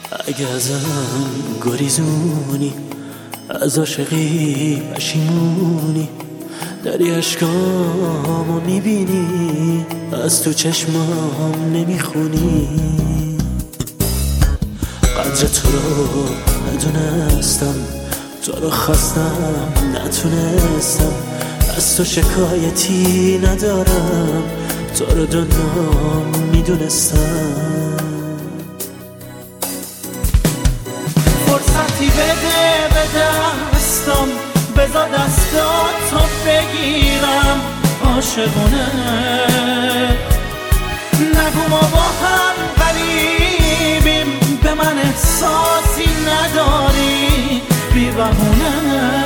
اگه ازم گریزونی، از عاشقی پشیمونی، داری عشقامو میبینی، از تو چشمام نمیخونی. قدر تو رو ندونستم، تو رو خواستم نتونستم، از تو شکایتی ندارم، تو رو دنیا میدونستم. فرصتی بده به دستم، بذار دستاتو بگیرم عاشقونه. نگو ما با هم غریبیم، به من احساسی نداری بی بهونه.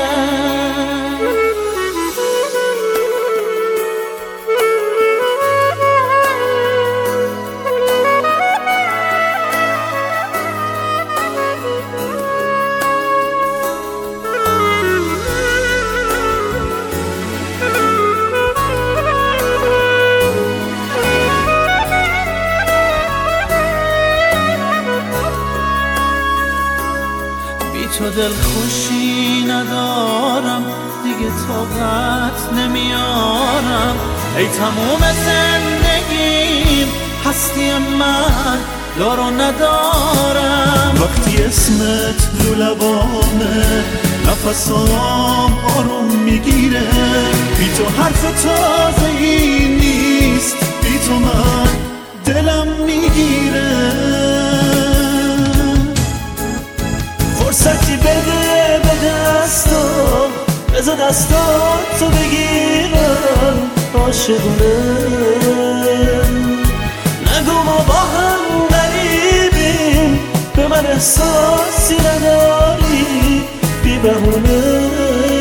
تو دل خوشی ندارم، دیگه طاقت نمیارم. ای تموم زندگیم، هستی من دارو ندارم. وقتی اسمت رو لبامه، نفسام آروم میگیره. بی تو حرف تازه ای نیست، بی تو من دلم میگیره. فرصتی بده به دستم، بذار دستاتو بگیرم عاشقونه. نگو ما با هم غریبیم، به من احساسی نداری بی بهونه.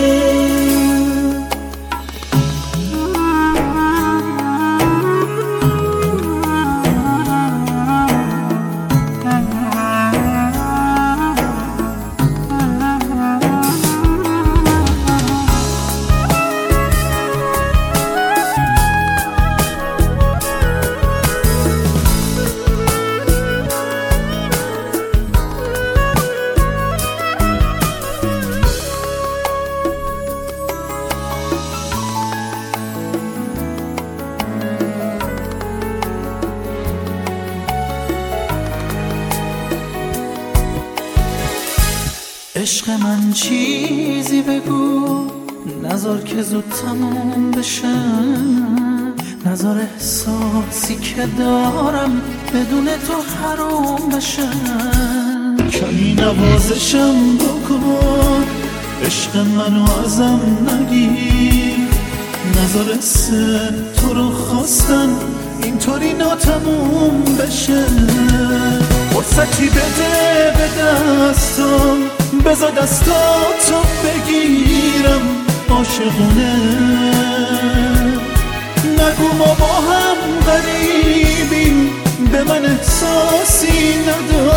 عشق من چیزی بگو، نذار که زود تموم بشه. نذار احساسی که دارم بدون تو حروم بشه. کمی نوازشم بکن، عشق منو ازم نگیر. نذار تو رو خواستن اینطوری ناتموم بشه. فرصتی بده به دستم، بذار دستاتو بگیرم عاشقونه. نگو ما با هم غریبیم، به من احساسی نداری